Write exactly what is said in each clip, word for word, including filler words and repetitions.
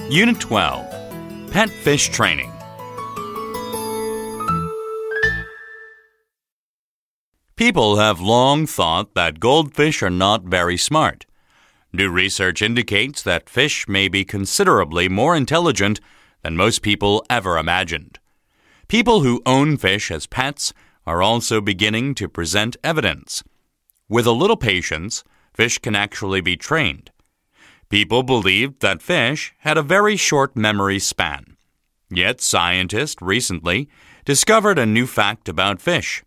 Unit twelve, Pet Fish Training. People have long thought that goldfish are not very smart. New research indicates that fish may be considerably more intelligent than most people ever imagined. People who own fish as pets are also beginning to present evidence. With a little patience, fish can actually be trained. People believed that fish had a very short memory span. Yet scientists recently discovered a new fact about fish.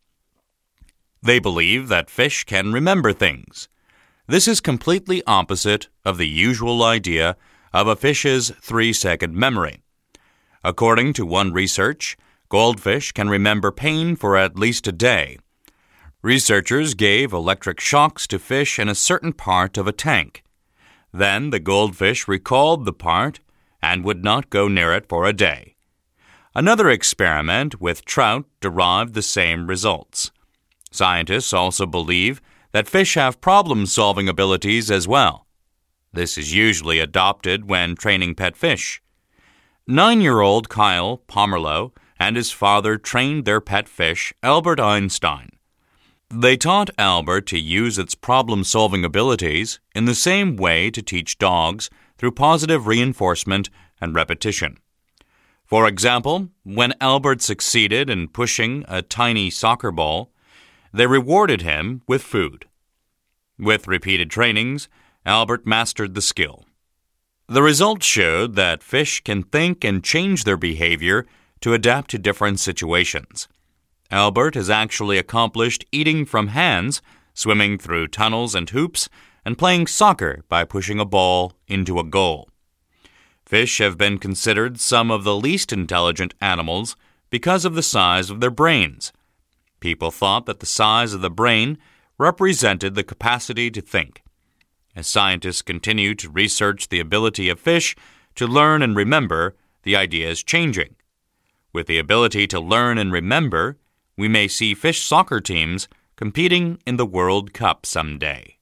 They believe that fish can remember things. This is completely opposite of the usual idea of a fish's three-second memory. According to one research, goldfish can remember pain for at least a day. Researchers gave electric shocks to fish in a certain part of a tank. Then the goldfish recalled the part and would not go near it for a day. Another experiment with trout derived the same results. Scientists also believe that fish have problem-solving abilities as well. This is usually adopted when training pet fish. Nine-year-old Kyle Pomerleau and his father trained their pet fish, Albert Einstein. They taught Albert to use its problem-solving abilities in the same way to teach dogs through positive reinforcement and repetition. For example, when Albert succeeded in pushing a tiny soccer ball, they rewarded him with food. With repeated trainings, Albert mastered the skill. The results showed that fish can think and change their behavior to adapt to different situations. Albert has actually accomplished eating from hands, swimming through tunnels and hoops, and playing soccer by pushing a ball into a goal. Fish have been considered some of the least intelligent animals because of the size of their brains. People thought that the size of the brain represented the capacity to think. As scientists continue to research the ability of fish to learn and remember, the idea is changing. With the ability to learn and remember, we may see fish soccer teams competing in the World Cup someday.